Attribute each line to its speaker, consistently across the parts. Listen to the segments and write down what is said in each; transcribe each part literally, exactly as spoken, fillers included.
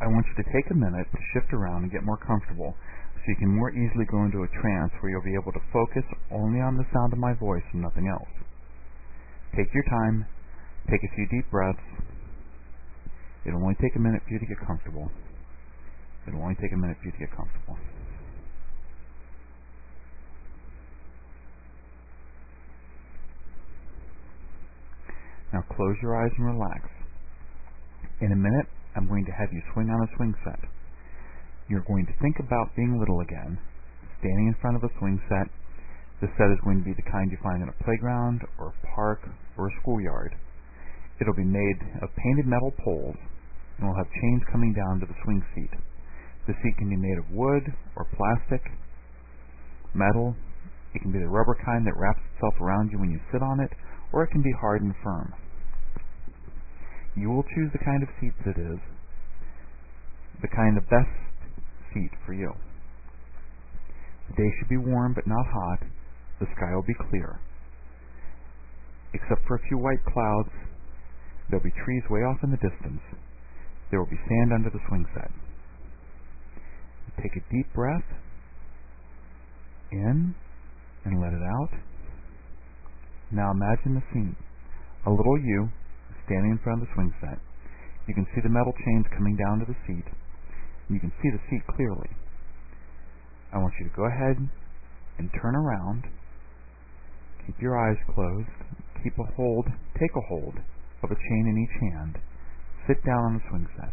Speaker 1: I want you to take a minute to shift around and get more comfortable so you can more easily go into a trance where you'll be able to focus only on the sound of my voice and nothing else. Take your time. Take a few deep breaths. It'll only take a minute for you to get comfortable. It'll only take a minute for you to get comfortable. Now close your eyes and relax. In a minute, I'm going to have you swing on a swing set. You're going to think about being little again, standing in front of a swing set. The set is going to be the kind you find in a playground or a park or a schoolyard. It'll be made of painted metal poles and will have chains coming down to the swing seat. The seat can be made of wood or plastic, metal. It can be the rubber kind that wraps itself around you when you sit on it, or it can be hard and firm. You will choose the kind of seat that is the kind of best seat for you. The day should be warm but not hot. The sky will be clear. Except for a few white clouds, there will be trees way off in the distance. There will be sand under the swing set. Take a deep breath in and let it out. Now imagine the scene. A little you standing in front of the swing set. You can see the metal chains coming down to the seat. You can see the seat clearly. I want you to go ahead and turn around. Keep your eyes closed. Keep a hold, take a hold of a chain in each hand. Sit down on the swing set.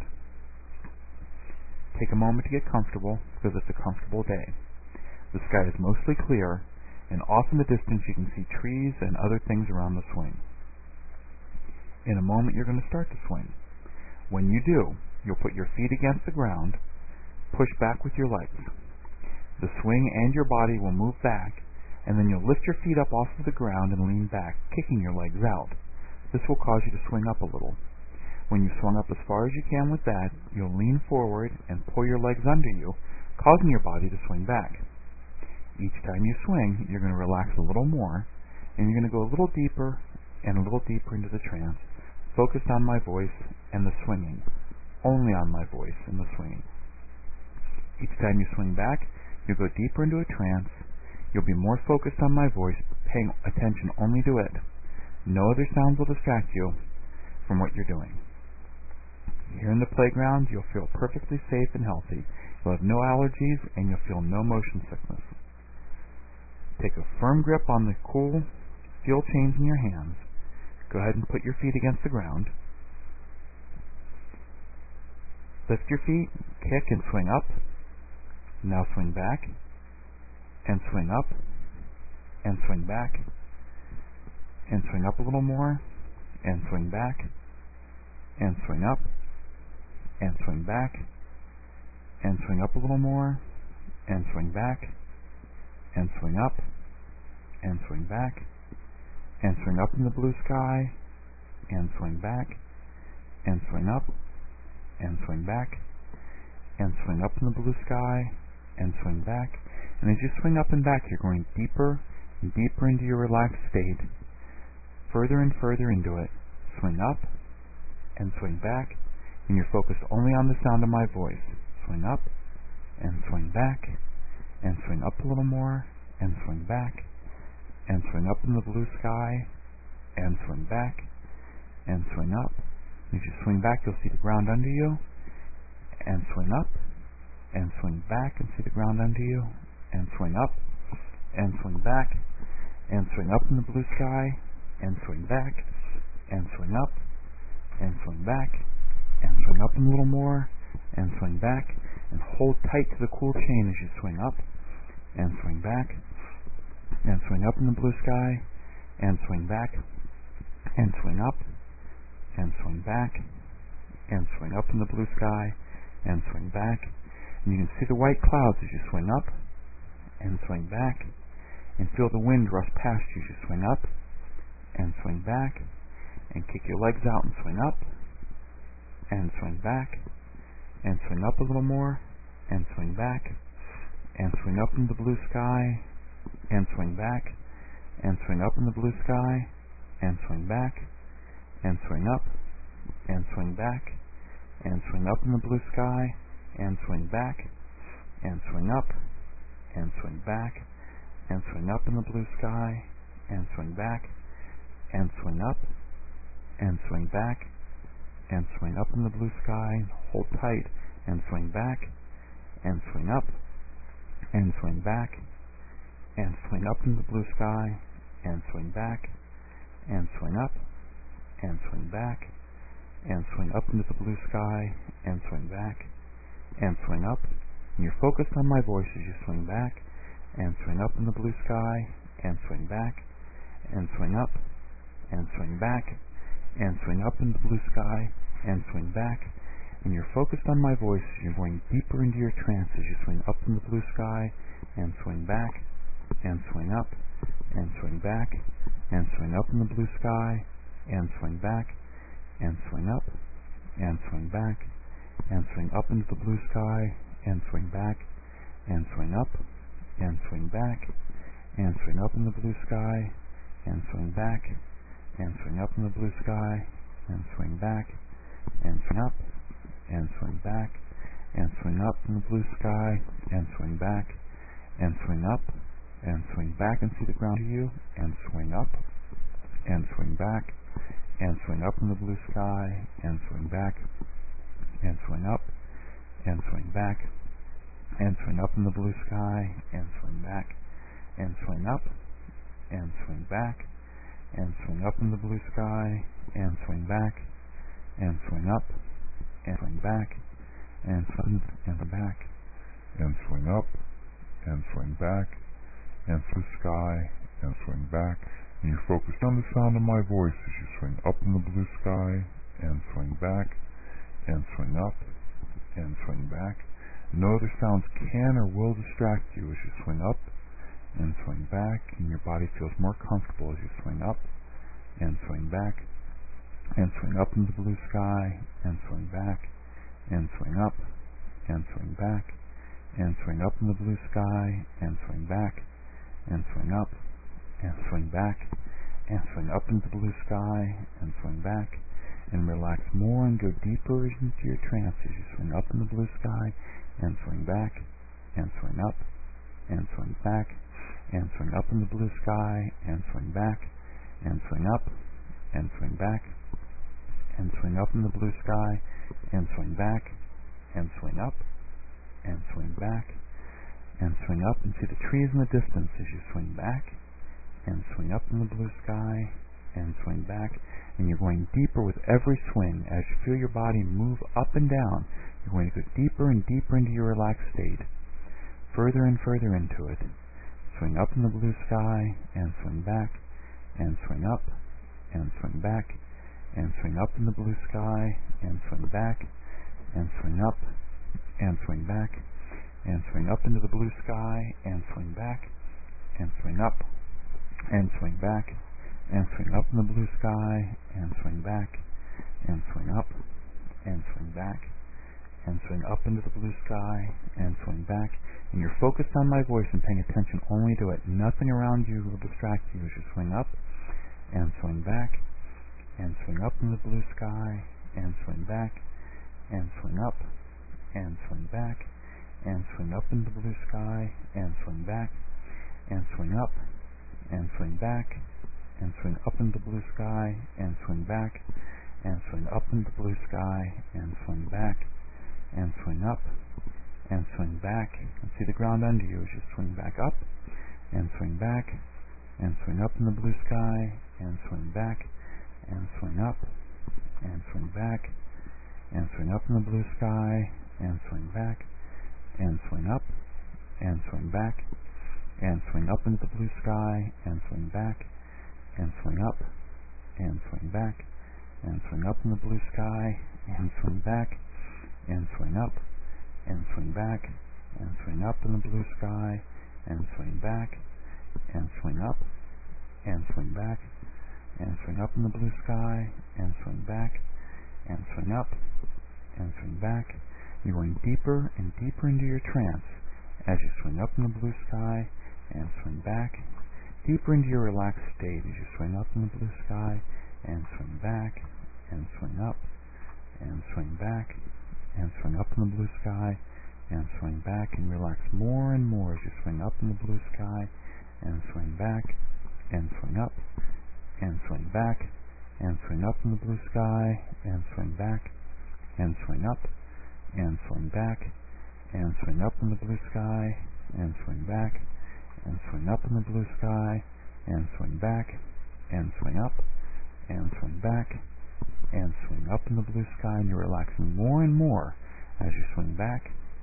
Speaker 1: Take a moment to get comfortable because it's a comfortable day. The sky is mostly clear, and off in the distance you can see trees and other things around the swing. In a moment you're going to start to swing. When you do, you'll put your feet against the ground, push back with your legs. The swing and your body will move back, and then you'll lift your feet up off of the ground and lean back, kicking your legs out. This will cause you to swing up a little. When you've swung up as far as you can with that, you'll lean forward and pull your legs under you, causing your body to swing back. Each time you swing, you're going to relax a little more, and you're going to go a little deeper and a little deeper into the trance, focused on my voice and the swinging, only on my voice and the swinging. Each time you swing back, you'll go deeper into a trance. You'll be more focused on my voice, paying attention only to it. No other sounds will distract you from what you're doing. Here in the playground, you'll feel perfectly safe and healthy. You'll have no allergies, and you'll feel no motion sickness. Take a firm grip on the cool steel chains in your hands. Go ahead and put your feet against the ground. Lift your feet, kick, and swing up. Now swing back, and swing up, and swing back, and swing up a little more, and swing back, and swing up, and swing back, and swing up a little more, and swing back, and swing up, and swing back, and swing up in the blue sky, and swing back, and swing up, and swing back, and swing up in the blue sky, and swing back. And as you swing up and back, you're going deeper and deeper into your relaxed state, further and further into it. Swing up and swing back, and you're focused only on the sound of my voice. Swing up and swing back, and swing up a little more, and swing back, and swing up in the blue sky, and swing back, and swing up. As you swing back, you'll see the ground under you, and swing up, and swing back, and see the ground under you, and swing up, and swing back, and swing up in the blue sky, and swing back, and swing up, and swing back, and swing up a little more, and swing back, and hold tight to the cool chain as you swing up, and swing back, and swing up in the blue sky, and swing back, and swing up, and swing back, and swing up in the blue sky, and swing back. And you can see the white clouds as you swing up, and swing back, and feel the wind rush past you as you swing up, and swing back, and kick your legs out and swing up, and swing back, and swing up a little more, and swing back, and swing up in the blue sky, and swing back, and swing up in the blue sky, and swing back, and swing up, and swing back, and swing up in the blue sky, and swing back, and swing up, and swing back, and swing up in the blue sky, and swing back, and swing up, and swing back, and swing up in the blue sky, hold tight, and swing back, and swing up, and swing back, and swing up in the blue sky, and swing back, and swing up, and swing back, and swing up into the blue sky, and swing back, and swing up. And you're focused on my voice as you swing back, and swing up in the blue sky, and swing back, and swing up, and swing back, and swing up in the blue sky, and swing back. And you're focused on my voice as you're going deeper into your trance as you swing up in the blue sky, and swing back, and swing up, and swing back, and swing up in the blue sky, and swing back, and swing up, and swing back, and swing up into the blue sky, and swing back, and swing up, and swing back, and swing up in the blue sky, and swing back, and swing up in the blue sky, and swing back, and swing up, and swing back, and swing up in the blue sky, and swing back, and swing up, and swing back and see the ground to you, and swing up, and swing back, and swing up in the blue sky, and swing back, and swing up, and swing back, and swing up in the blue sky, and swing back, and swing up, and swing back, and swing up in the blue sky, and swing back, and swing up, and swing back, and swing and back,
Speaker 2: and swing up, and swing back, and through the sky, and swing back. And you're focused on the sound of my voice as you swing up in the blue sky, and swing back, and swing up, and swing back. No other sounds can or will distract you as you swing up, and swing back, and your body feels more comfortable as you swing up, and swing back, and swing up in the blue sky, and swing back, and swing up, and swing back, and swing up in the blue sky, and swing back, and swing up, and swing back, and swing up into the blue sky, and swing back, and relax more and go deeper into your trance as you swing up in the blue sky, and swing back, and swing up, and swing back, and swing up in the blue sky, and swing back, and swing up, and swing back, and swing up in the blue sky, and swing back, and swing up, and swing back, and swing up and see the trees in the distance as you swing back, and swing up in the blue sky, and swing back. And you're going deeper with every swing as you feel your body move up and down. You're going to go deeper and deeper into your relaxed state, further and further into it. Swing up in the blue sky, and swing back, and swing up, and swing back, and swing up in the blue sky, and swing back, and swing up, and swing back, and swing up into the blue sky, and swing back, and swing up, and swing back, and swing up in the blue sky, and swing back, and swing up, and swing back, and swing up into the blue sky, and swing back. And you're focused on my voice and paying attention only to it. Nothing around you will distract you as you swing up, and swing back, and swing up in the blue sky, and swing back, and swing up, and swing back, and swing up in the blue sky, and swing back, and swing up, and swing back, and swing up in the blue sky, and swing back, and swing up in the blue sky, and swing back, and swing up, and swing back, and see the ground under you as you swing back up, and swing back, and swing up in the blue sky, and swing back, and swing up, and swing back, and swing up in the blue sky, and swing back, and swing up, and swing back, and swing up into the blue sky, and swing back, and swing up, and swing back, and swing up in the blue sky, and swing back, and swing up, and swing back, and swing up in the blue sky, and swing back, and swing up, and swing back, and swing up in the blue sky, and swing back, and swing up, and swing back. You're going deeper and deeper into your trance as you swing up in the blue sky, and swing back, deeper into your relaxed state as you swing up in the blue sky, and swing back, and swing up, and swing back,
Speaker 1: up in the blue sky and swing back, and relax more and more as you swing up in the blue sky and swing back and swing up and swing back and swing up in the blue sky and swing back and swing up and swing back and swing up in the blue sky and swing back and swing up in the blue sky and swing back and swing up and swing back and swing up in the blue sky, and you're relaxing more and more as you swing back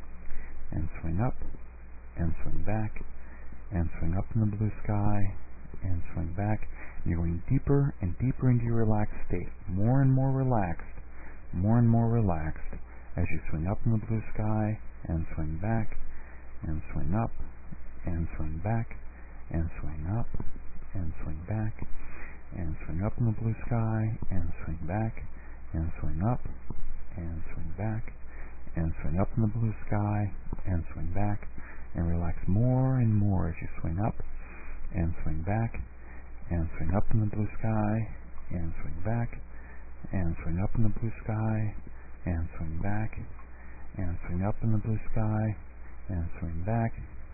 Speaker 1: and swing up and swing back and swing up in the blue sky and swing back. And you're going deeper and deeper into your relaxed state, more and more relaxed, more and more relaxed as you swing up in the blue sky and swing back and swing up and swing back and swing up and swing back and swing up in the blue sky and swing back and swing up and swing back and swing up in the blue sky and swing back, and relax more and more as you swing up and swing back and swing up in the blue sky and swing back and swing up in the blue sky and swing back and swing up in the blue sky and swing back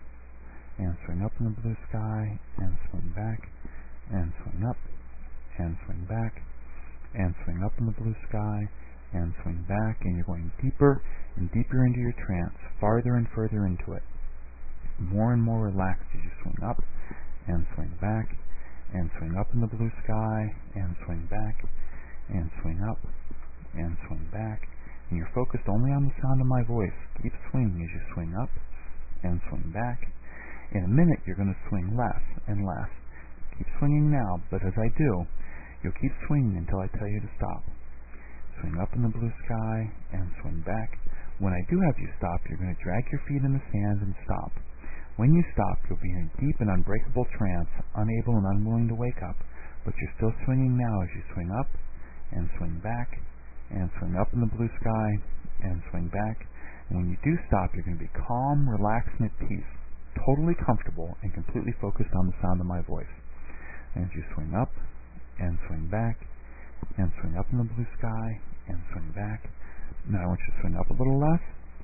Speaker 1: and swing up in the blue sky and swing back and swing up and swing back and swing up in the blue sky and swing back, and you're going deeper and deeper into your trance, farther and further into it, more and more relaxed as you swing up and swing back and swing up in the blue sky and swing back and swing up and swing back, and you're focused only on the sound of my voice. Keep swinging as you swing up and swing back. In a minute you're going to swing less and less. Keep swinging now, but as I do, you'll keep swinging until I tell you to stop. Swing up in the blue sky and swing back. When I do have you stop, you're going to drag your feet in the sand and stop. When you stop, you'll be in a deep and unbreakable trance, unable and unwilling to wake up, but you're still swinging now as you swing up and swing back and swing up in the blue sky and swing back. And when you do stop, you're going to be calm, relaxed, and at peace, totally comfortable and completely focused on the sound of my voice. And as you swing up and swing back and swing up in the blue sky and swing back. Now I want you to swing up a little less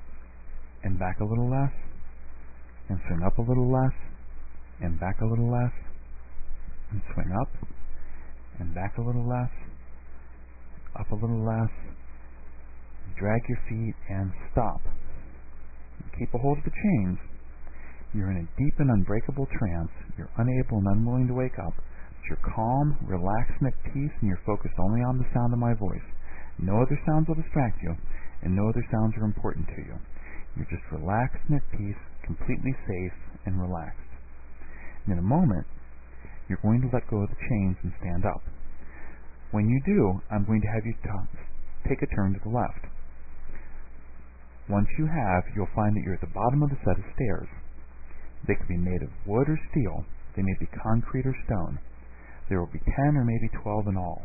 Speaker 1: and back a little less and swing up a little less and back a little less and swing up and back a little less, up a little less, drag your feet and stop. Keep a hold of the chains. You're in a deep and unbreakable trance. You're unable and unwilling to wake up. You're calm, relaxed, and at peace, and you're focused only on the sound of my voice. No other sounds will distract you, and no other sounds are important to you. You're just relaxed and at peace, completely safe and relaxed. And in a moment, you're going to let go of the chains and stand up. When you do, I'm going to have you t- take a turn to the left. Once you have, you'll find that you're at the bottom of the set of stairs. They could be made of wood or steel. They may be concrete or stone. There will be ten or maybe twelve in all.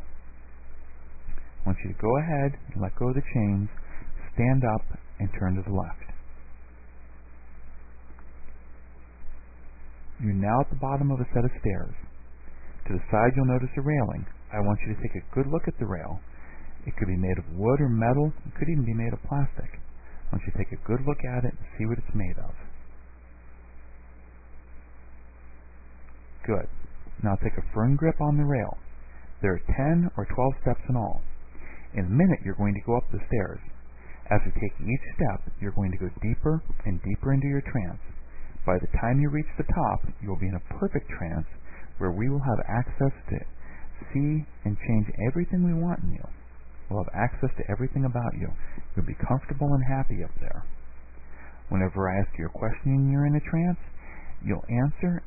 Speaker 1: I want you to go ahead and let go of the chains, stand up, and turn to the left. You're now at the bottom of a set of stairs. To the side you'll notice a railing. I want you to take a good look at the rail. It could be made of wood or metal. It could even be made of plastic. I want you to take a good look at it and see what it's made of. Good. Now take a firm grip on the rail. There are ten or twelve steps in all. In a minute you're going to go up the stairs. As you take each step, you're going to go deeper and deeper into your trance. By the time you reach the top, you will be in a perfect trance where we will have access to see and change everything we want in you. We'll have access to everything about you. You'll be comfortable and happy up there. Whenever I ask you a question and you're in a trance, you'll answer.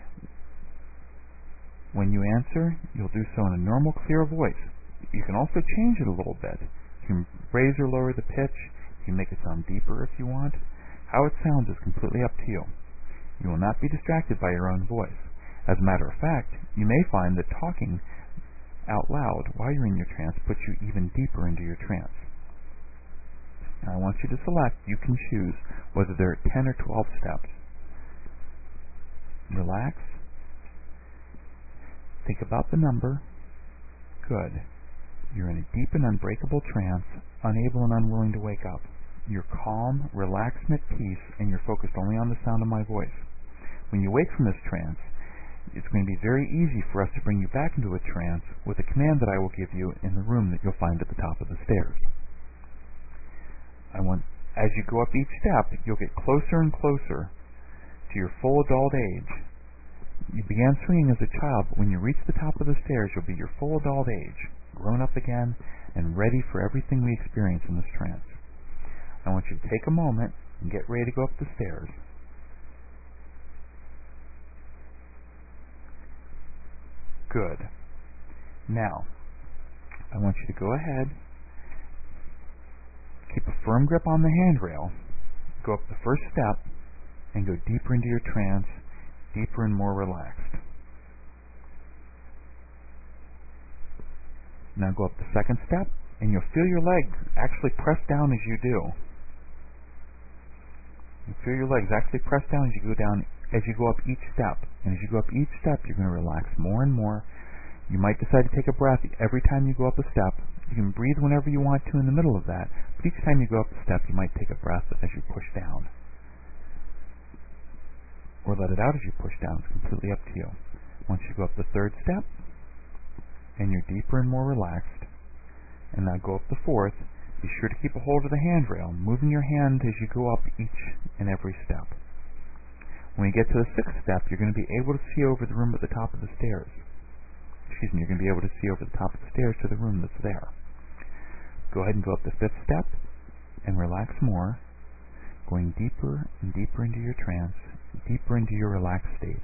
Speaker 1: When you answer, you'll do so in a normal, clear voice. You can also change it a little bit. You can raise or lower the pitch. You can make it sound deeper if you want. How it sounds is completely up to you. You will not be distracted by your own voice. As a matter of fact, you may find that talking out loud while you're in your trance puts you even deeper into your trance. Now I want you to select. You can choose whether there are ten or twelve steps. Relax. Think about the number. Good. You're in a deep and unbreakable trance, unable and unwilling to wake up. You're calm, relaxed, and at peace, and you're focused only on the sound of my voice. When you wake from this trance, it's going to be very easy for us to bring you back into a trance with a command that I will give you in the room that you'll find at the top of the stairs. I want, as you go up each step, you'll get closer and closer to your full adult age. You began swinging as a child, but when you reach the top of the stairs, you'll be your full adult age, grown up again, and ready for everything we experience in this trance. I want you to take a moment and get ready to go up the stairs. Good. Now, I want you to go ahead, keep a firm grip on the handrail, go up the first step, and go deeper into your trance, deeper and more relaxed. Now go up the second step, and you'll feel your legs actually press down as you do. You feel your legs actually press down as you go down, as you go up each step. And as you go up each step, you're going to relax more and more. You might decide to take a breath every time you go up a step. You can breathe whenever you want to in the middle of that, but each time you go up a step, you might take a breath as you push down. Or let it out as you push down. It's completely up to you. Once you go up the third step, and you're deeper and more relaxed, and now go up the fourth, be sure to keep a hold of the handrail, moving your hand as you go up each and every step. When you get to the sixth step, you're going to be able to see over the room at the top of the stairs. Excuse me, you're going to be able to see over the top of the stairs to the room that's there. Go ahead and go up the fifth step and relax more, going deeper and deeper into your trance, deeper into your relaxed state.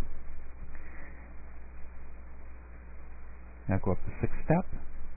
Speaker 1: Now go up the sixth step.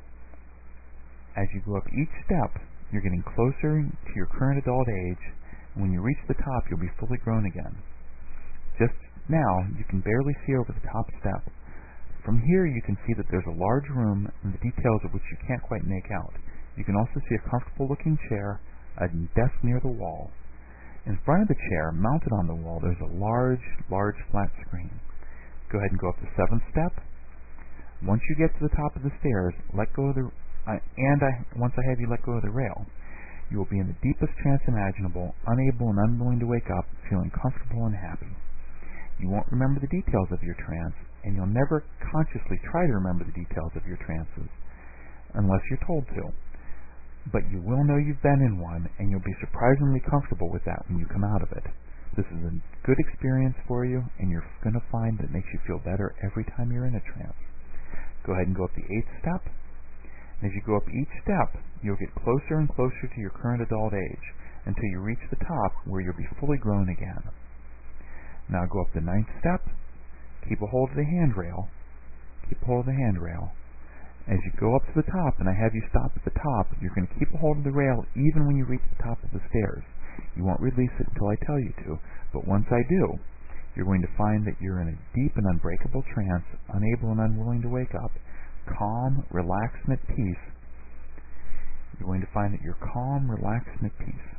Speaker 1: As you go up each step, you're getting closer to your current adult age, and when you reach the top, you'll be fully grown again. Just now, you can barely see over the top step. From here, you can see that there's a large room and the details of which you can't quite make out. You can also see a comfortable-looking chair, a desk near the wall. In front of the chair, mounted on the wall, there's a large, large flat screen. Go ahead and go up the seventh step. Once you get to the top of the stairs, let go of the uh, and I, once I have you let go of the rail, you will be in the deepest trance imaginable, unable and unwilling to wake up, feeling comfortable and happy. You won't remember the details of your trance, and you'll never consciously try to remember the details of your trances, unless you're told to. But you will know you've been in one, and you'll be surprisingly comfortable with that when you come out of it. This is a good experience for you, and you're going to find that it makes you feel better every time you're in a trance. Go ahead and go up the eighth step. And as you go up each step, you'll get closer and closer to your current adult age until you reach the top where you'll be fully grown again. Now go up the ninth step. Keep a hold of the handrail. Keep a hold of the handrail. As you go up to the top and I have you stop at the top, you're going to keep a hold of the rail even when you reach the top of the stairs. You won't release it until I tell you to, but once I do, you're going to find that you're in a deep and unbreakable trance, unable and unwilling to wake up, calm, relaxed, and at peace. You're going to find that you're calm, relaxed, and at peace.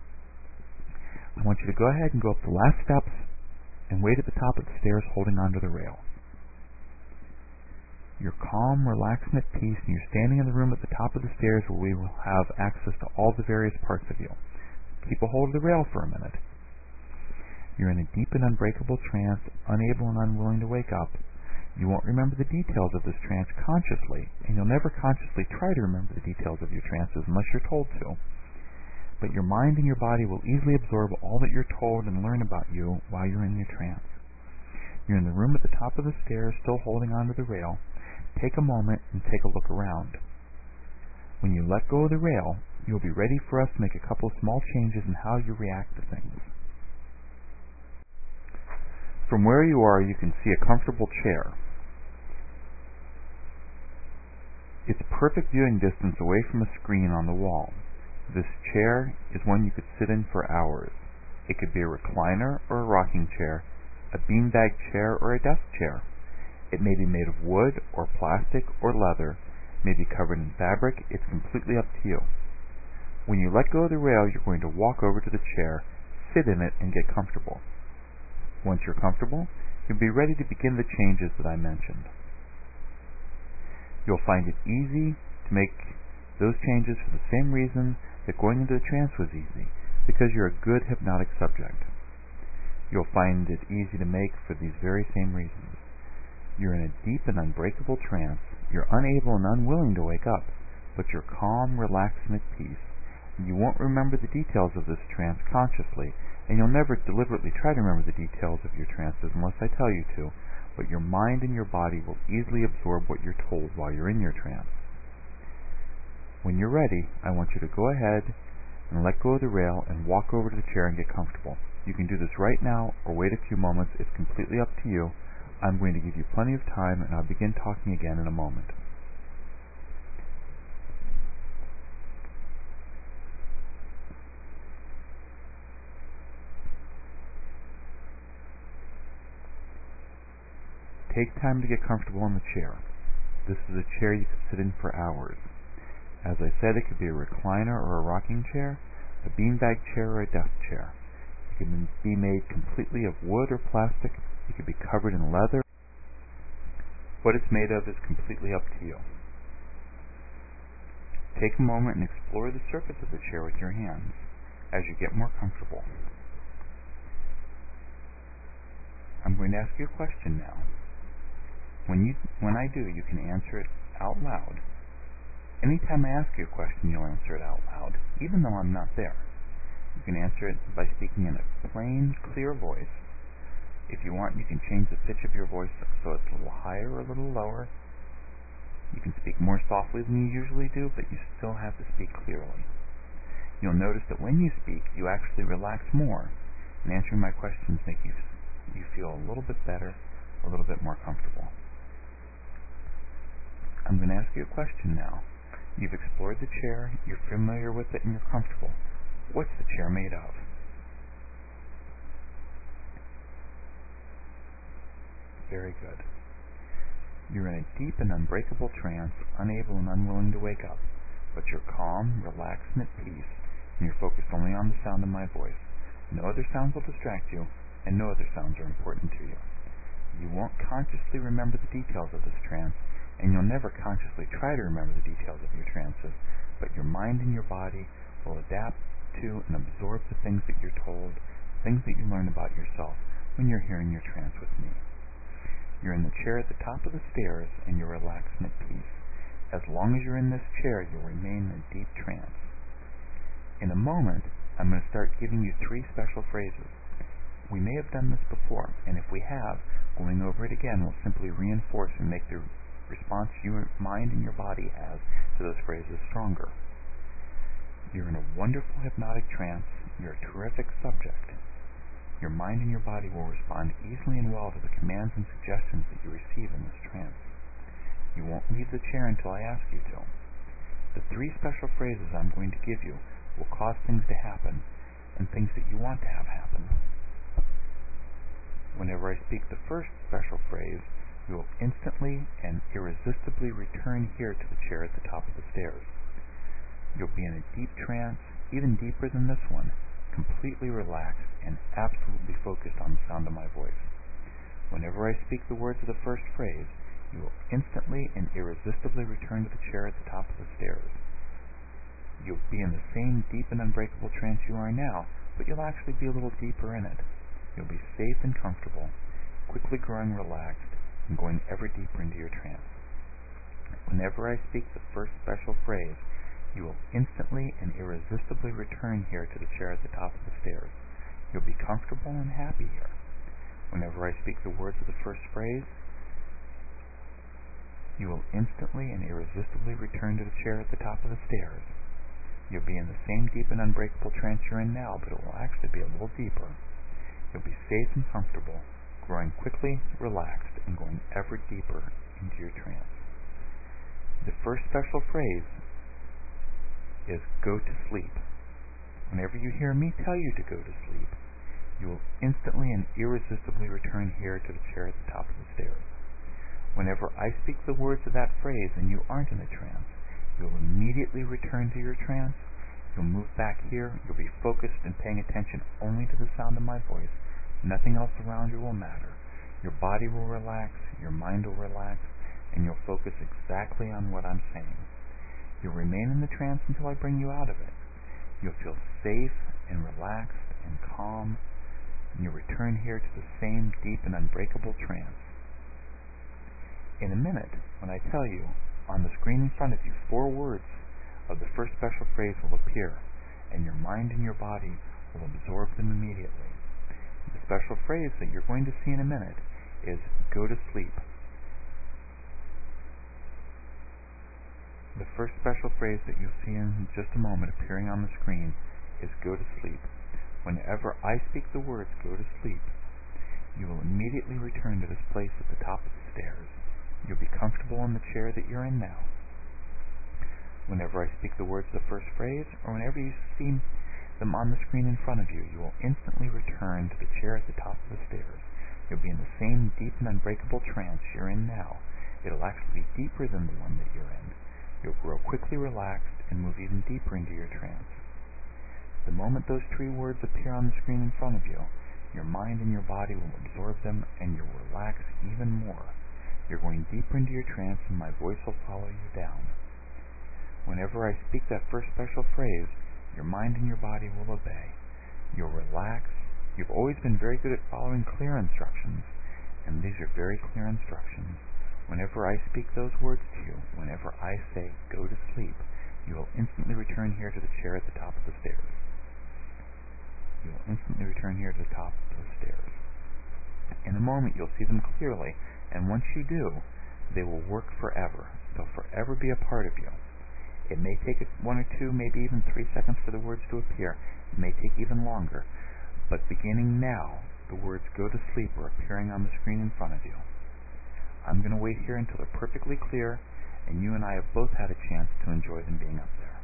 Speaker 1: I want you to go ahead and go up the last steps and wait at the top of the stairs holding onto the rail. You're calm, relaxed, and at peace, and you're standing in the room at the top of the stairs where we will have access to all the various parts of you. Keep a hold of the rail for a minute. You're in a deep and unbreakable trance, unable and unwilling to wake up. You won't remember the details of this trance consciously, and you'll never consciously try to remember the details of your trances unless you're told to. But your mind and your body will easily absorb all that you're told and learn about you while you're in your trance. You're in the room at the top of the stairs, still holding onto the rail. Take a moment and take a look around. When you let go of the rail, you'll be ready for us to make a couple of small changes in how you react to things. From where you are, you can see a comfortable chair. It's perfect viewing distance away from a screen on the wall. This chair is one you could sit in for hours. It could be a recliner or a rocking chair, a beanbag chair or a desk chair. It may be made of wood or plastic or leather, may be covered in fabric. It's completely up to you. When you let go of the rail, you're going to walk over to the chair, sit in it, and get comfortable. Once you're comfortable, you'll be ready to begin the changes that I mentioned. You'll find it easy to make those changes for the same reason that going into the trance was easy, because you're a good hypnotic subject. You'll find it easy to make for these very same reasons. You're in a deep and unbreakable trance. You're unable and unwilling to wake up, but you're calm, relaxed, and at peace. You won't remember the details of this trance consciously, and you'll never deliberately try to remember the details of your trances unless I tell you to, but your mind and your body will easily absorb what you're told while you're in your trance. When you're ready, I want you to go ahead and let go of the rail and walk over to the chair and get comfortable. You can do this right now or wait a few moments. It's completely up to you. I'm going to give you plenty of time, and I'll begin talking again in a moment. Take time to get comfortable in the chair. This is a chair you could sit in for hours. As I said, it could be a recliner or a rocking chair, a beanbag chair or a desk chair. It can be made completely of wood or plastic. It could be covered in leather. What it's made of is completely up to you. Take a moment and explore the surface of the chair with your hands as you get more comfortable. I'm going to ask you a question now. When you, when I do, you can answer it out loud. Anytime I ask you a question, you'll answer it out loud, even though I'm not there. You can answer it by speaking in a plain, clear voice. If you want, you can change the pitch of your voice so it's a little higher or a little lower. You can speak more softly than you usually do, but you still have to speak clearly. You'll notice that when you speak, you actually relax more, and answering my questions make you, you feel a little bit better, a little bit more comfortable. I'm going to ask you a question now. You've explored the chair, you're familiar with it, and you're comfortable. What's the chair made of? Very good. You're in a deep and unbreakable trance, unable and unwilling to wake up, but you're calm, relaxed, and at peace, and you're focused only on the sound of my voice. No other sounds will distract you, and no other sounds are important to you. You won't consciously remember the details of this trance, and you'll never consciously try to remember the details of your trances, but your mind and your body will adapt to and absorb the things that you're told, things that you learn about yourself when you're here in your trance with me. You're in the chair at the top of the stairs, and you're relaxed and at peace. As long as you're in this chair, you'll remain in a deep trance. In a moment, I'm going to start giving you three special phrases. We may have done this before, and if we have, going over it again will simply reinforce and make the response your mind and your body has to those phrases stronger. You're in a wonderful hypnotic trance. You're a terrific subject. Your mind and your body will respond easily and well to the commands and suggestions that you receive in this trance. You won't leave the chair until I ask you to. The three special phrases I'm going to give you will cause things to happen, and things that you want to have happen. Whenever I speak the first special phrase, you will instantly and irresistibly return here to the chair at the top of the stairs. You'll be in a deep trance, even deeper than this one, completely relaxed and absolutely focused on the sound of my voice. Whenever I speak the words of the first phrase, you will instantly and irresistibly return to the chair at the top of the stairs. You'll be in the same deep and unbreakable trance you are now, but you'll actually be a little deeper in it. You'll be safe and comfortable, quickly growing relaxed, and going ever deeper into your trance. Whenever I speak the first special phrase, you will instantly and irresistibly return here to the chair at the top of the stairs. You'll be comfortable and happy here. Whenever I speak the words of the first phrase, you will instantly and irresistibly return to the chair at the top of the stairs. You'll be in the same deep and unbreakable trance you're in now, but it will actually be a little deeper. You'll be safe and comfortable, growing quickly, relaxed, and going ever deeper into your trance. The first special phrase is go to sleep. Whenever you hear me tell you to go to sleep, you will instantly and irresistibly return here to the chair at the top of the stairs. Whenever I speak the words of that phrase and you aren't in a trance, you'll immediately return to your trance. You'll move back here. You'll be focused and paying attention only to the sound of my voice. Nothing else around you will matter. Your body will relax, your mind will relax, and you'll focus exactly on what I'm saying. You'll remain in the trance until I bring you out of it. You'll feel safe and relaxed and calm, and you'll return here to the same deep and unbreakable trance. In a minute, when I tell you, on the screen in front of you, four words of the first special phrase will appear, and your mind and your body will absorb them immediately. The special phrase that you're going to see in a minute is "go to sleep." The first special phrase that you'll see in just a moment appearing on the screen is "go to sleep." Whenever I speak the words "go to sleep," you will immediately return to this place at the top of the stairs. You'll be comfortable in the chair that you're in now. Whenever I speak the words of the first phrase, or whenever you see them on the screen in front of you, you will instantly return to the chair at the top of the stairs. You'll be in the same deep and unbreakable trance you're in now. It'll actually be deeper than the one that you're in. You'll grow quickly relaxed and move even deeper into your trance. The moment those three words appear on the screen in front of you, your mind and your body will absorb them, and you'll relax even more. You're going deeper into your trance, and my voice will follow you down. Whenever I speak that first special phrase, your mind and your body will obey. You'll relax. You've always been very good at following clear instructions, and these are very clear instructions. Whenever I speak those words to you, whenever I say "go to sleep," you will instantly return here to the chair at the top of the stairs. You will instantly return here to the top of the stairs. In a moment you'll see them clearly, and once you do, they will work forever. They'll forever be a part of you. It may take one or two, maybe even three seconds for the words to appear. It may take even longer. But beginning now, the words "go to sleep" are appearing on the screen in front of you. I'm going to wait here until they're perfectly clear, and you and I have both had a chance to enjoy them being up there.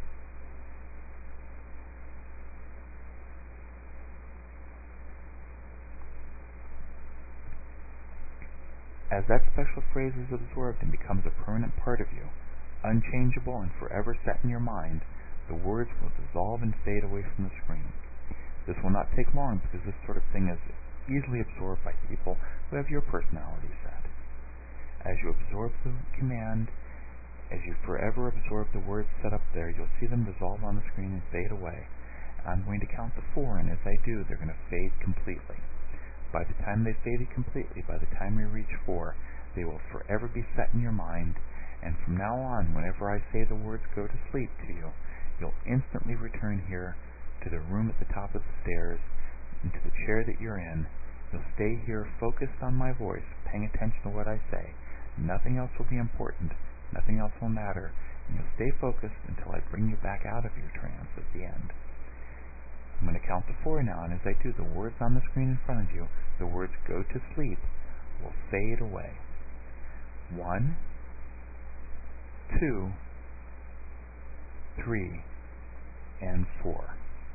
Speaker 1: As that special phrase is absorbed and becomes a permanent part of you, unchangeable and forever set in your mind, the words will dissolve and fade away from the screen. This will not take long, because this sort of thing is easily absorbed by people who have your personality set. As you absorb the command, as you forever absorb the words set up there, you'll see them dissolve on the screen and fade away. I'm going to count to four, and as I do, they're going to fade completely. By the time they faded completely, by the time we reach four, they will forever be set in your mind, and from now on, whenever I say the words "go to sleep" to you, you'll instantly return here to the room at the top of the stairs, into the chair that you're in. You'll stay here focused on my voice, paying attention to what I say. Nothing else will be important, nothing else will matter, and you'll stay focused until I bring you back out of your trance at the end. I'm going to count to four now, and as I do, the words on the screen in front of you, the words "go to sleep," will fade away. One, two, three, and four.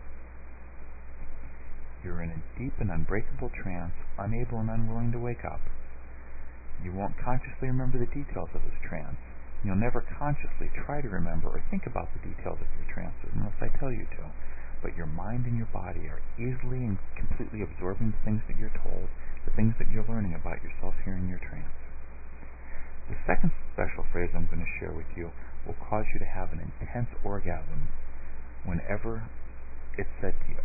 Speaker 1: You're in a deep and unbreakable trance, unable and unwilling to wake up. You won't consciously remember the details of this trance. You'll never consciously try to remember or think about the details of your trance unless I tell you to. But your mind and your body are easily and completely absorbing the things that you're told, the things that you're learning about yourself here in your trance. The second special phrase I'm going to share with you will cause you to have an intense orgasm whenever it's said to you.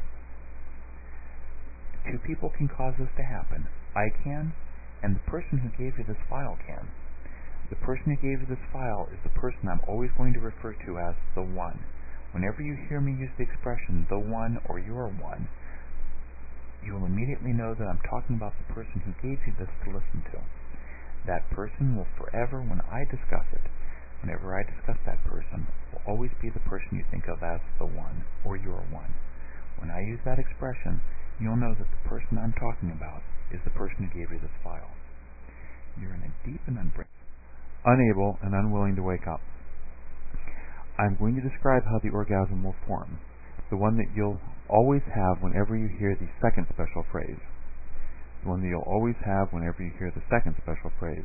Speaker 1: Two people can cause this to happen. I can, and the person who gave you this file can. The person who gave you this file is the person I'm always going to refer to as the One. Whenever you hear me use the expression "the One" or "you're one," you will immediately know that I'm talking about the person who gave you this to listen to. That person will forever, when I discuss it, whenever I discuss that person, will always be the person you think of as the One or "you're one." When I use that expression, you'll know that the person I'm talking about is the person who gave you this file. You're in a deep and unbreakable, unable and unwilling to wake up. I'm going to describe how the orgasm will form, the one that you'll always have whenever you hear the second special phrase. The one that you'll always have whenever you hear the second special phrase.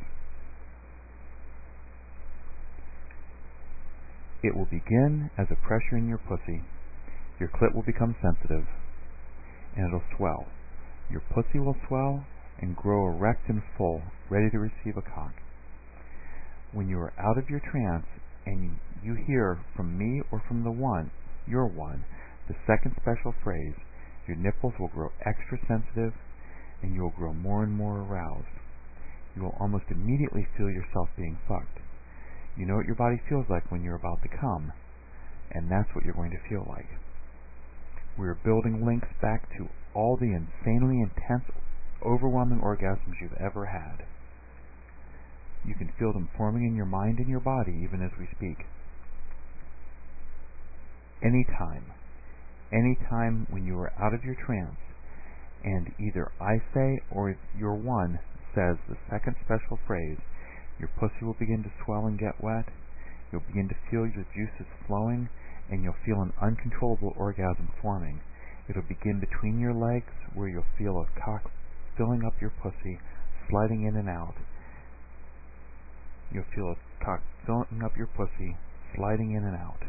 Speaker 1: It will begin as a pressure in your pussy. Your clit will become sensitive, and it'll swell. Your pussy will swell and grow erect and full, ready to receive a cock. When you are out of your trance and you hear from me or from the One, your One, the second special phrase, your nipples will grow extra sensitive and you will grow more and more aroused. You will almost immediately feel yourself being fucked. You know what your body feels like when you're about to come, and that's what you're going to feel like. We are building links back to all the insanely intense, overwhelming orgasms you've ever had. You can feel them forming in your mind and your body even as we speak. Anytime, anytime when you are out of your trance, and either I say or your one says the second special phrase, your pussy will begin to swell and get wet, you'll begin to feel your juices flowing, and you'll feel an uncontrollable orgasm forming. It'll begin between your legs, where you'll feel a cock filling up your pussy, sliding in and out. You'll feel a cock filling up your pussy, sliding in and out.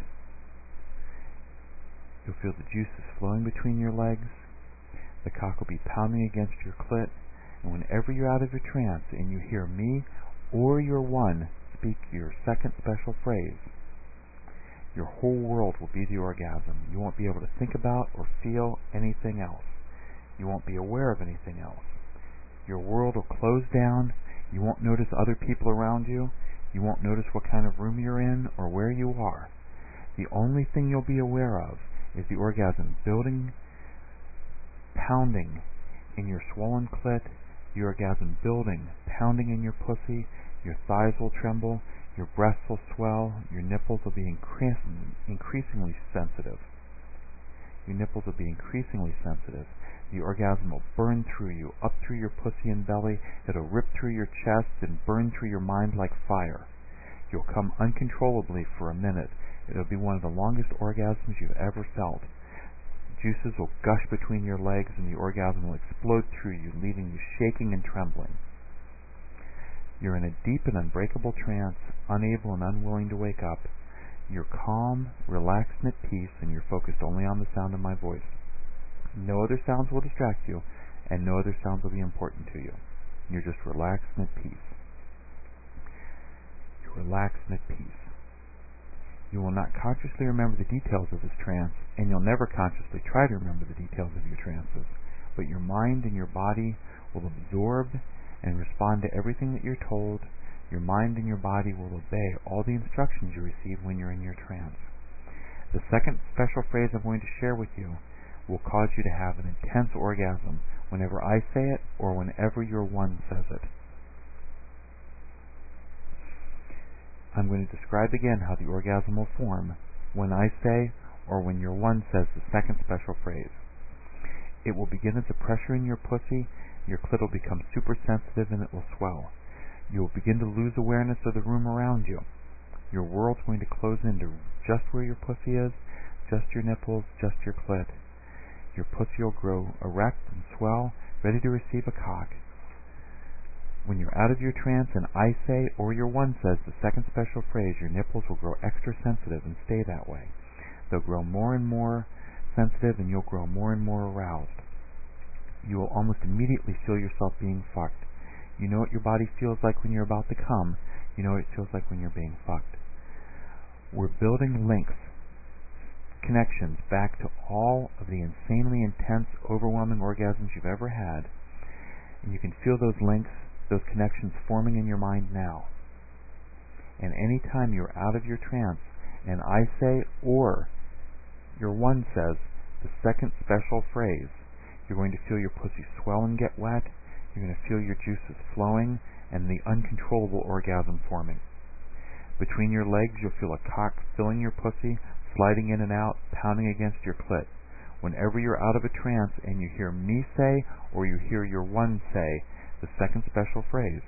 Speaker 1: You'll feel the juices flowing between your legs. The cock will be pounding against your clit, and whenever you're out of your trance and you hear me or your one speak your second special phrase, your whole world will be the orgasm. You won't be able to think about or feel anything else. You won't be aware of anything else. Your world will close down. You won't notice other people around you. You won't notice what kind of room you're in or where you are. The only thing you'll be aware of is the orgasm building, pounding in your swollen clit, the orgasm building, pounding in your pussy, your thighs will tremble, your breasts will swell, your nipples will be increas- increasingly sensitive. Your nipples will be increasingly sensitive. The orgasm will burn through you, up through your pussy and belly. It'll rip through your chest and burn through your mind like fire. You'll come uncontrollably for a minute. It'll be one of the longest orgasms you've ever felt. Juices will gush between your legs and the orgasm will explode through you, leaving you shaking and trembling. You're in a deep and unbreakable trance, unable and unwilling to wake up. You're calm, relaxed, and at peace, and you're focused only on the sound of my voice. No other sounds will distract you, and no other sounds will be important to you. You're just relaxed and at peace. You're relaxed and at peace. You will not consciously remember the details of this trance, and you'll never consciously try to remember the details of your trances, but your mind and your body will absorb and respond to everything that you're told. Your mind and your body will obey all the instructions you receive when you're in your trance. The second special phrase I'm going to share with you will cause you to have an intense orgasm whenever I say it or whenever your one says it. I'm going to describe again how the orgasm will form when I say or when your one says the second special phrase. It will begin as a pressure in your pussy. Your clit will become super sensitive and it will swell. You will begin to lose awareness of the room around you. Your world's going to close into just where your pussy is, just your nipples, just your clit. Your pussy will grow erect and swell, ready to receive a cock. When you're out of your trance and I say or your one says the second special phrase, your nipples will grow extra sensitive and stay that way. They'll grow more and more sensitive and you'll grow more and more aroused. You will almost immediately feel yourself being fucked. You know what your body feels like when you're about to come. You know what it feels like when you're being fucked. We're building links, connections back to all of the insanely intense, overwhelming orgasms you've ever had. And you can feel those links, those connections forming in your mind now. And any time you're out of your trance and I say or your one says the second special phrase, you're going to feel your pussy swell and get wet. You're going to feel your juices flowing and the uncontrollable orgasm forming. Between your legs, you'll feel a cock filling your pussy, sliding in and out, pounding against your clit. Whenever you're out of a trance and you hear me say or you hear your one say the second special phrase,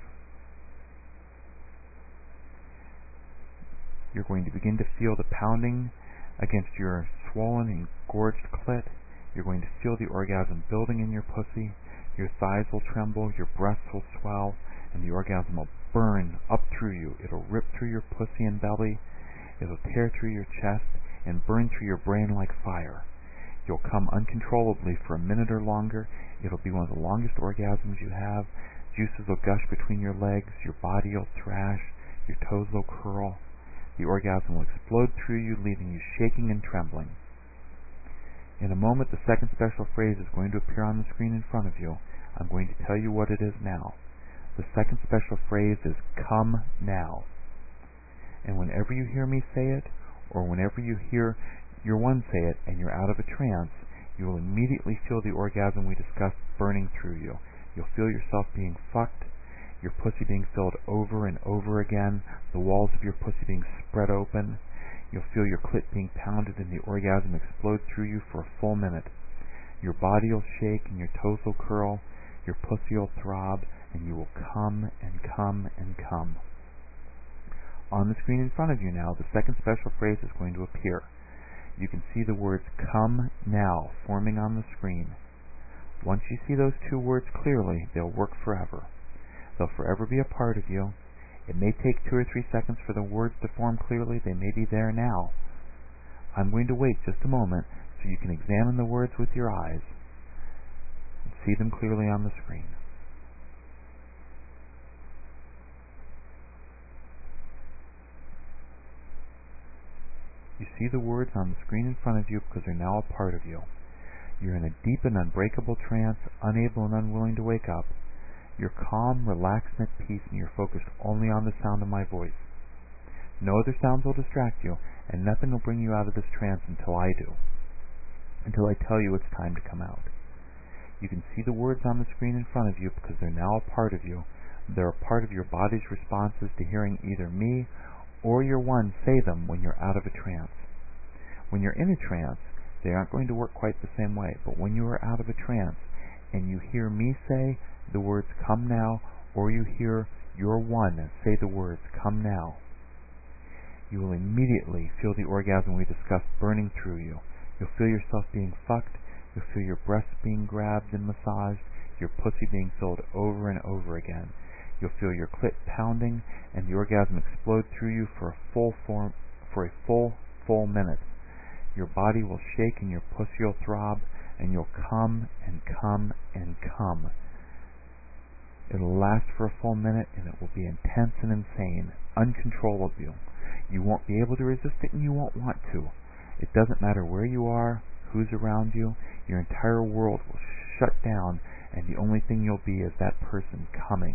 Speaker 1: you're going to begin to feel the pounding against your swollen and gorged clit. You're going to feel the orgasm building in your pussy. Your thighs will tremble, your breasts will swell, and the orgasm will burn up through you. It'll rip through your pussy and belly. It'll tear through your chest and burn through your brain like fire. You'll come uncontrollably for a minute or longer. It'll be one of the longest orgasms you have. Juices will gush between your legs. Your body will thrash. Your toes will curl. The orgasm will explode through you, leaving you shaking and trembling. In a moment, the second special phrase is going to appear on the screen in front of you. I'm going to tell you what it is now. The second special phrase is "come now." And whenever you hear me say it, or whenever you hear your one say it and you're out of a trance, you will immediately feel the orgasm we discussed burning through you. You'll feel yourself being fucked, your pussy being filled over and over again, the walls of your pussy being spread open. You'll feel your clit being pounded and the orgasm explode through you for a full minute. Your body will shake and your toes will curl, your pussy will throb, and you will come and come and come. On the screen in front of you now, the second special phrase is going to appear. You can see the words "come now" forming on the screen. Once you see those two words clearly, they'll work forever. They'll forever be a part of you. It may take two or three seconds for the words to form clearly. They may be there now. I'm going to wait just a moment so you can examine the words with your eyes and see them clearly on the screen. You see the words on the screen in front of you because they're now a part of you. You're in a deep and unbreakable trance, unable and unwilling to wake up. You're calm, relaxed, and at peace, and you're focused only on the sound of my voice. No other sounds will distract you, and nothing will bring you out of this trance until I do, until I tell you it's time to come out. You can see the words on the screen in front of you because they're now a part of you. They're a part of your body's responses to hearing either me or your one say them when you're out of a trance. When you're in a trance, they aren't going to work quite the same way, but when you are out of a trance and you hear me say the words "come now," or you hear your one say the words "come now," you will immediately feel the orgasm we discussed burning through you. You'll feel yourself being fucked, you'll feel your breasts being grabbed and massaged, your pussy being filled over and over again. You'll feel your clit pounding and the orgasm explode through you for a full form, for a full, full minute. Your body will shake and your pussy will throb, and you'll come and come and come. It'll last for a full minute, and it will be intense and insane, uncontrollable. You won't be able to resist it, and you won't want to. It doesn't matter where you are, who's around you. Your entire world will shut down, and the only thing you'll be is that person coming.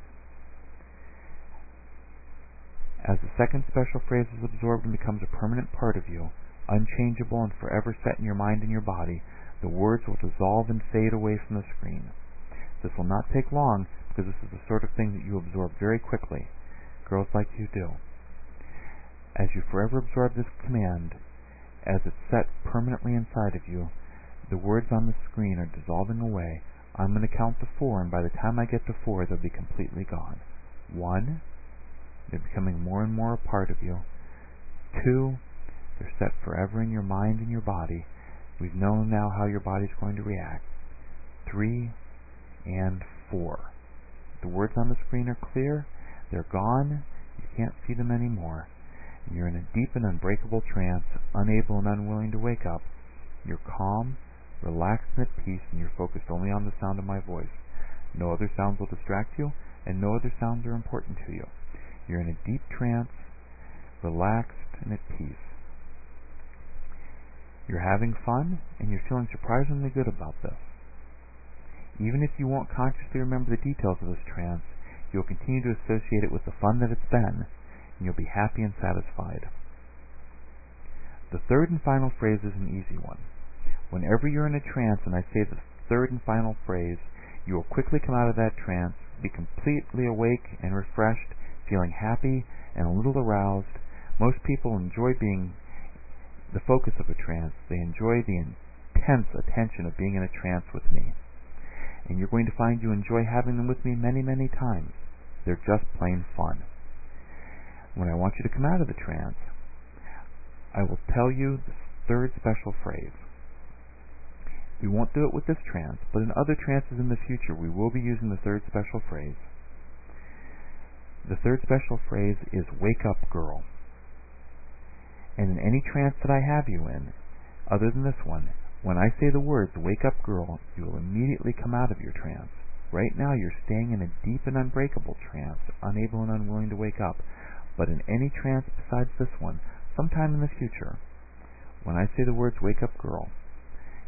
Speaker 1: As the second special phrase is absorbed and becomes a permanent part of you, unchangeable and forever set in your mind and your body, the words will dissolve and fade away from the screen. This will not take long because this is the sort of thing that you absorb very quickly. Girls like you do. As you forever absorb this command, as it's set permanently inside of you, the words on the screen are dissolving away. I'm going to count to four, and by the time I get to four, they'll be completely gone. One, they're becoming more and more a part of you. Two, they're set forever in your mind and your body. We've known now how your body's going to react. Three, and four. The words on the screen are clear. They're gone. You can't see them anymore. And you're in a deep and unbreakable trance, unable and unwilling to wake up. You're calm, relaxed, and at peace, and you're focused only on the sound of my voice. No other sounds will distract you, and no other sounds are important to you. You're in a deep trance, relaxed, and at peace. You're having fun, and you're feeling surprisingly good about this. Even if you won't consciously remember the details of this trance, you'll continue to associate it with the fun that it's been, and you'll be happy and satisfied. The third and final phrase is an easy one. Whenever you're in a trance and I say the third and final phrase, you will quickly come out of that trance, be completely awake and refreshed, feeling happy and a little aroused. Most people enjoy being the focus of a trance. They enjoy the intense attention of being in a trance with me. And you're going to find you enjoy having them with me many, many times. They're just plain fun. When I want you to come out of the trance, I will tell you the third special phrase. We won't do it with this trance, but in other trances in the future we will be using the third special phrase. The third special phrase is "wake up, girl." And in any trance that I have you in, other than this one, when I say the words "wake up, girl," you will immediately come out of your trance. Right now you're staying in a deep and unbreakable trance, unable and unwilling to wake up. But in any trance besides this one, sometime in the future, when I say the words "wake up, girl,"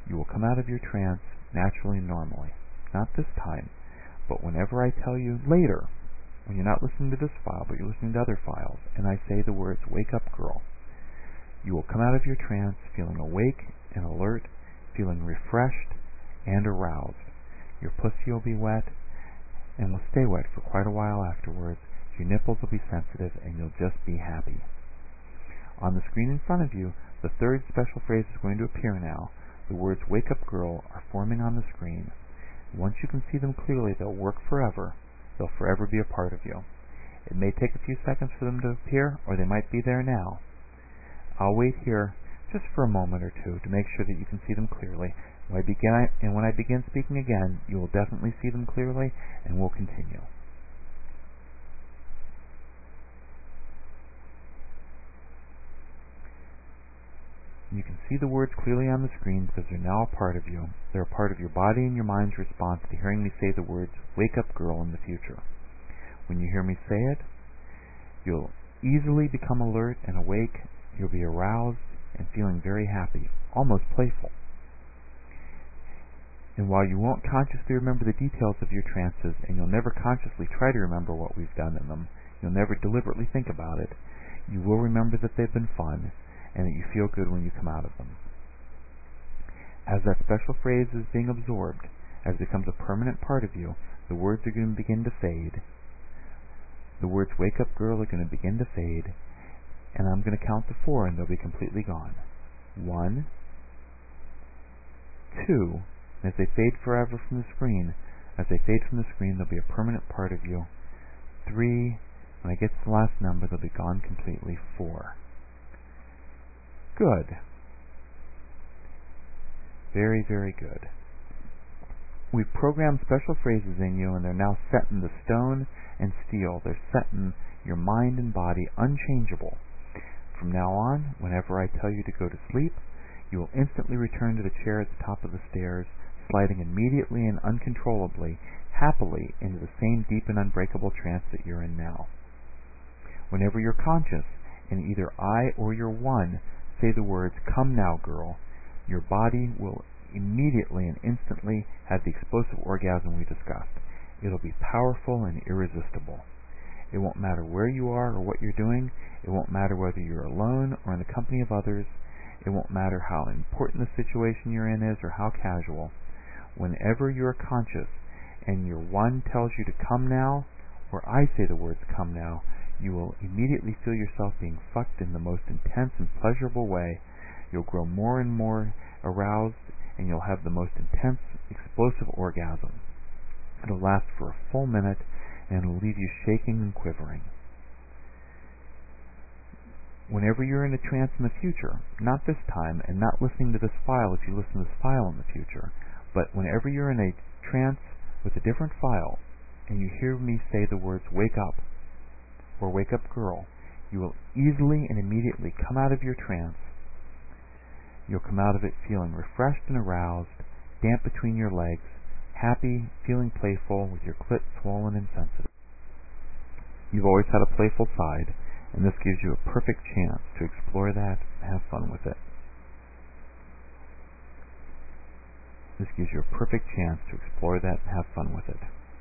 Speaker 1: You will come out of your trance naturally and normally. Not this time, but whenever I tell you later, when you're not listening to this file, but you're listening to other files, and I say the words, "Wake up, girl," you will come out of your trance feeling awake and alert, feeling refreshed and aroused. Your pussy will be wet and will stay wet for quite a while afterwards. Your nipples will be sensitive and you'll just be happy. On the screen in front of you, the third special phrase is going to appear now. The words "Wake up, girl" are forming on the screen. Once you can see them clearly, they'll work forever. They'll forever be a part of you. It may take a few seconds for them to appear, or they might be there now. I'll wait here just for a moment or two to make sure that you can see them clearly. When I begin, and when I begin speaking again, you will definitely see them clearly, and we'll continue. You can see the words clearly on the screen because they're now a part of you. They're a part of your body and your mind's response to hearing me say the words "Wake up, girl" in the future. When you hear me say it, you'll easily become alert and awake. You'll be aroused and feeling very happy, almost playful. And while you won't consciously remember the details of your trances, and you'll never consciously try to remember what we've done in them, you'll never deliberately think about it, you will remember that they've been fun, and that you feel good when you come out of them. As that special phrase is being absorbed, as it becomes a permanent part of you, the words are going to begin to fade. The words "Wake up, girl" are going to begin to fade, and I'm going to count to four, and they'll be completely gone. One, two, and as they fade forever from the screen, as they fade from the screen, they'll be a permanent part of you. Three, when I get to the last number, they'll be gone completely. Four. Good. Very, very good. We've programmed special phrases in you, and they're now set in the stone and steel. They're set in your mind and body, unchangeable. From now on, whenever I tell you to go to sleep, you will instantly return to the chair at the top of the stairs, sliding immediately and uncontrollably, happily, into the same deep and unbreakable trance that you're in now. Whenever you're conscious, and either I or your one say the words "Come now, girl," your body will immediately and instantly have the explosive orgasm we discussed. It'll be powerful and irresistible. It won't matter where you are or what you're doing. It won't matter whether you're alone or in the company of others. It won't matter how important the situation you're in is or how casual. Whenever you're conscious and your one tells you to come now, or I say the words "come now," you will immediately feel yourself being fucked in the most intense and pleasurable way. You'll grow more and more aroused, and you'll have the most intense, explosive orgasm. It'll last for a full minute, and it'll leave you shaking and quivering. Whenever you're in a trance in the future, not this time, and not listening to this file if you listen to this file in the future, but whenever you're in a trance with a different file, and you hear me say the words "Wake up," or "Wake up, girl," you will easily and immediately come out of your trance. You'll come out of it feeling refreshed and aroused, damp between your legs, happy, feeling playful, with your clit swollen and sensitive. You've always had a playful side, and this gives you a perfect chance to explore that and have fun with it. This gives you a perfect chance to explore that and have fun with it.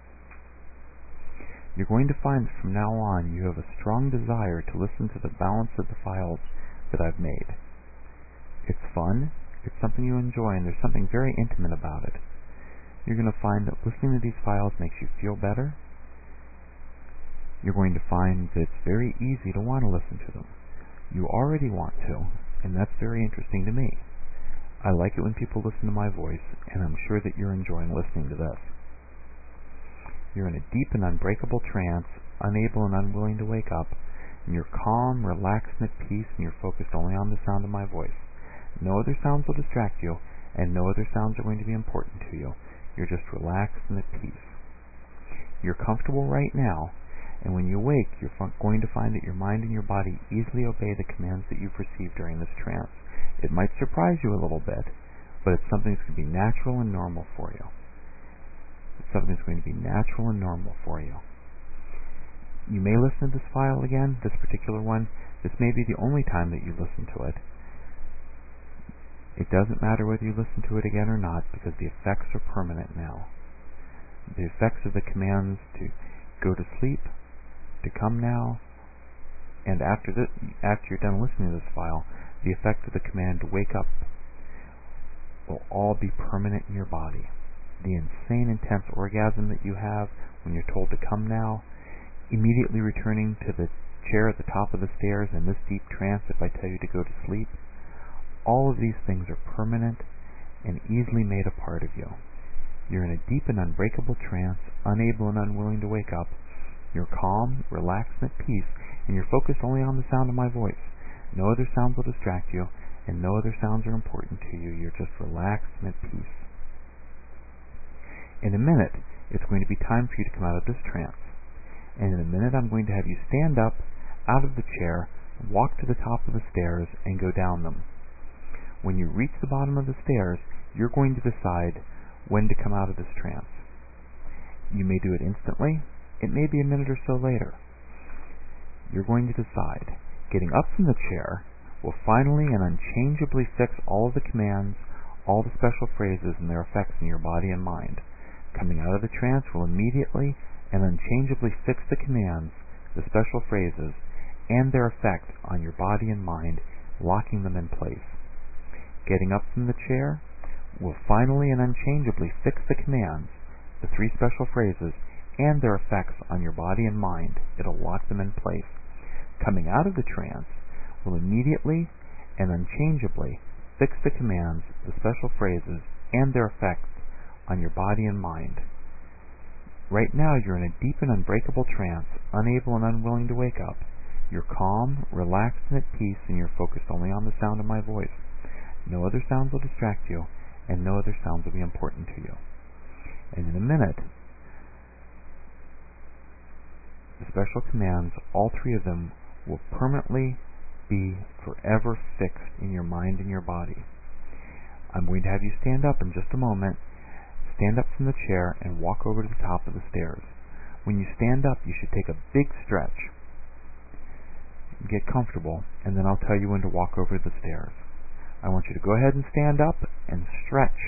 Speaker 1: You're going to find that from now on you have a strong desire to listen to the balance of the files that I've made. It's fun, it's something you enjoy, and there's something very intimate about it. You're going to find that listening to these files makes you feel better. You're going to find that it's very easy to want to listen to them. You already want to, and that's very interesting to me. I like it when people listen to my voice, and I'm sure that you're enjoying listening to this. You're in a deep and unbreakable trance, unable and unwilling to wake up, and you're calm, relaxed, and at peace, and you're focused only on the sound of my voice. No other sounds will distract you, and no other sounds are going to be important to you. You're just relaxed and at peace. You're comfortable right now, and when you wake, you're going to find that your mind and your body easily obey the commands that you've received during this trance. It might surprise you a little bit, but it's something that's going to be natural and normal for you. It's something that's going to be natural and normal for you. You may listen to this file again, this particular one. This may be the only time that you listen to it. It doesn't matter whether you listen to it again or not, because the effects are permanent now. The effects of the commands to go to sleep, to come now, and after the, after you're done listening to this file, the effect of the command to wake up will all be permanent in your body. The insane, intense orgasm that you have when you're told to come now, immediately returning to the chair at the top of the stairs in this deep trance if I tell you to go to sleep, all of these things are permanent and easily made a part of you. You're in a deep and unbreakable trance, unable and unwilling to wake up. You're calm, relaxed, and at peace, and you're focused only on the sound of my voice. No other sounds will distract you, and no other sounds are important to you. You're just relaxed and at peace. In a minute, it's going to be time for you to come out of this trance. And in a minute, I'm going to have you stand up out of the chair, walk to the top of the stairs, and go down them. When you reach the bottom of the stairs, you're going to decide when to come out of this trance. You may do it instantly. It may be a minute or so later. You're going to decide. Getting up from the chair will finally and unchangeably fix all of the commands, all the special phrases and their effects in your body and mind. Coming out of the trance will immediately and unchangeably fix the commands, the special phrases, and their effect on your body and mind, locking them in place. Getting up from the chair will finally and unchangeably fix the commands, the three special phrases, and their effects on your body and mind. It'll lock them in place. Coming out of the trance will immediately and unchangeably fix the commands, the special phrases, and their effects on your body and mind. Right now you're in a deep and unbreakable trance, unable and unwilling to wake up. You're calm, relaxed, and at peace, and you're focused only on the sound of my voice. No other sounds will distract you, and no other sounds will be important to you. And in a minute, the special commands, all three of them, will permanently be forever fixed in your mind and your body. I'm going to have you stand up in just a moment. Stand up from the chair and walk over to the top of the stairs. When you stand up, you should take a big stretch. Get comfortable, and then I'll tell you when to walk over the stairs. I want you to go ahead and stand up and stretch.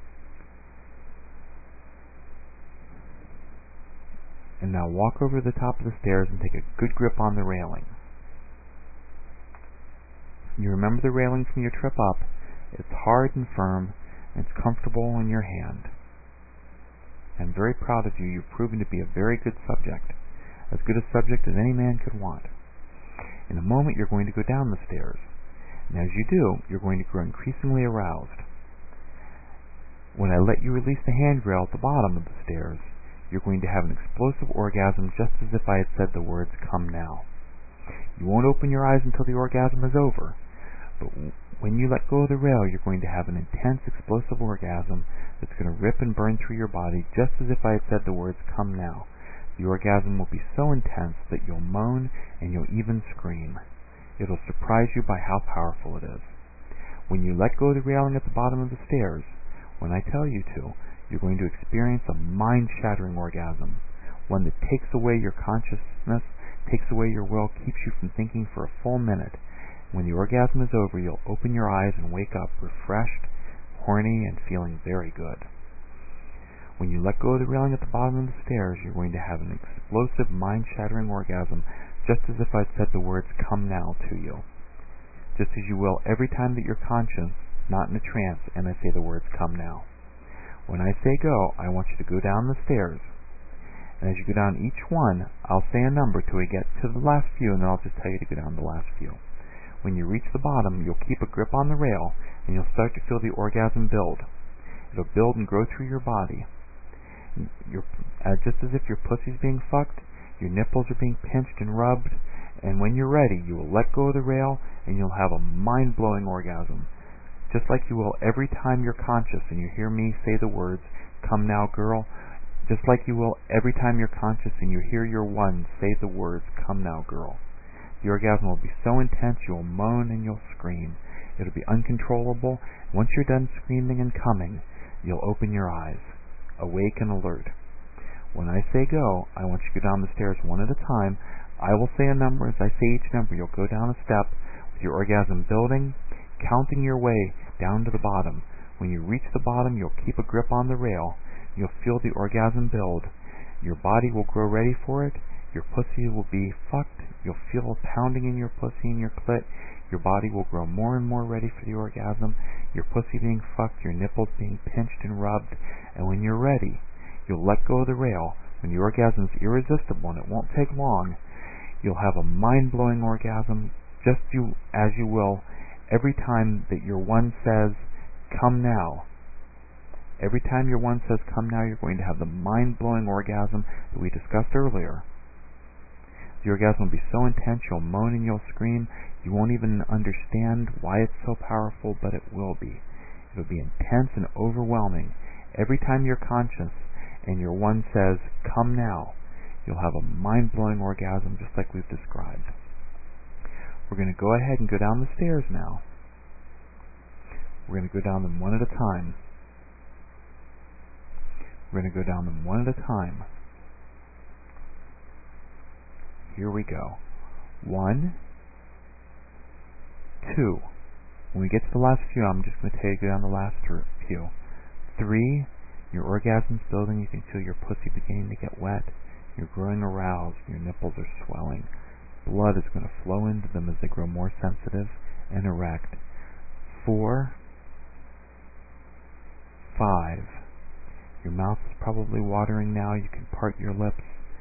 Speaker 1: And now walk over to the top of the stairs and take a good grip on the railing. You remember the railing from your trip up. It's hard and firm, and it's comfortable in your hand. I'm very proud of you. You've proven to be a very good subject, as good a subject as any man could want. In a moment, you're going to go down the stairs. And as you do, you're going to grow increasingly aroused. When I let you release the handrail at the bottom of the stairs, you're going to have an explosive orgasm just as if I had said the words, "Come now." You won't open your eyes until the orgasm is over, but when you let go of the rail, you're going to have an intense, explosive orgasm that's going to rip and burn through your body just as if I had said the words, "Come now." The orgasm will be so intense that you'll moan and you'll even scream. It'll surprise you by how powerful it is. When you let go of the railing at the bottom of the stairs, when I tell you to, you're going to experience a mind-shattering orgasm, one that takes away your consciousness, takes away your will, keeps you from thinking for a full minute. When the orgasm is over, you'll open your eyes and wake up refreshed, horny, and feeling very good. When you let go of the railing at the bottom of the stairs, you're going to have an explosive, mind-shattering orgasm, just as if I'd said the words, "Come now," to you. Just as you will every time that you're conscious, not in a trance, and I say the words, "Come now." When I say go, I want you to go down the stairs. And as you go down each one, I'll say a number till we get to the last few, and then I'll just tell you to go down the last few. When you reach the bottom, you'll keep a grip on the rail, and you'll start to feel the orgasm build. It'll build and grow through your body. You're, uh, just as if your pussy's being fucked, your nipples are being pinched and rubbed, and when you're ready, you will let go of the rail, and you'll have a mind-blowing orgasm. Just like you will every time you're conscious and you hear me say the words, "Come now, girl," just like you will every time you're conscious and you hear your one say the words, "Come now, girl." The orgasm will be so intense you'll moan and you'll scream. It'll be uncontrollable. Once you're done screaming and coming, you'll open your eyes, awake and alert. When I say go, I want you to go down the stairs one at a time. I will say a number. As I say each number, you'll go down a step with your orgasm building, counting your way down to the bottom. When you reach the bottom, you'll keep a grip on the rail. You'll feel the orgasm build. Your body will grow ready for it. Your pussy will be fucked. You'll feel pounding in your pussy and your clit. Your body will grow more and more ready for the orgasm. Your pussy being fucked, your nipples being pinched and rubbed. And when you're ready, you'll let go of the rail. When the orgasm's irresistible and it won't take long, you'll have a mind-blowing orgasm just you as you will every time that your one says, "Come now." Every time your one says, "Come now," you're going to have the mind-blowing orgasm that we discussed earlier. The orgasm will be so intense you'll moan and you'll scream. You won't even understand why it's so powerful, but it will be. It'll be intense and overwhelming. Every time you're conscious and your one says, "Come now," you'll have a mind-blowing orgasm just like we've described. We're going to go ahead and go down the stairs now. We're going to go down them one at a time. We're going to go down them one at a time. Here we go. One, two. When we get to the last few, I'm just going to take you down the last few. Three, your orgasm's building. You can feel your pussy beginning to get wet. You're growing aroused. Your nipples are swelling. Blood is going to flow into them as they grow more sensitive and erect. Four, five. Your mouth is probably watering now. You can part your lips.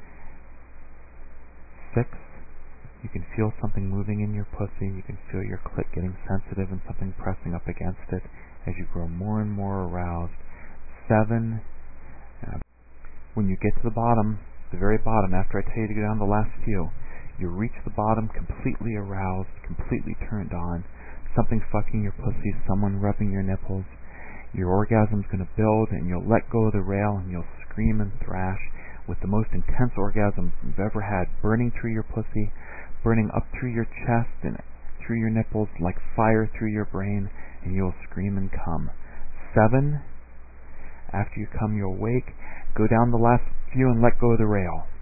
Speaker 1: Six, you can feel something moving in your pussy. You can feel your clit getting sensitive and something pressing up against it as you grow more and more aroused. Seven, uh, when you get to the bottom, the very bottom, after I tell you to go down the last few, you reach the bottom completely aroused, completely turned on, something fucking your pussy, someone rubbing your nipples. Your orgasm's going to build, and you'll let go of the rail, and you'll scream and thrash with the most intense orgasm you've ever had, burning through your pussy, burning up through your chest and through your nipples like fire through your brain, and you'll scream and come. Seven, after you come, you'll wake, go down the last few and let go of the rail.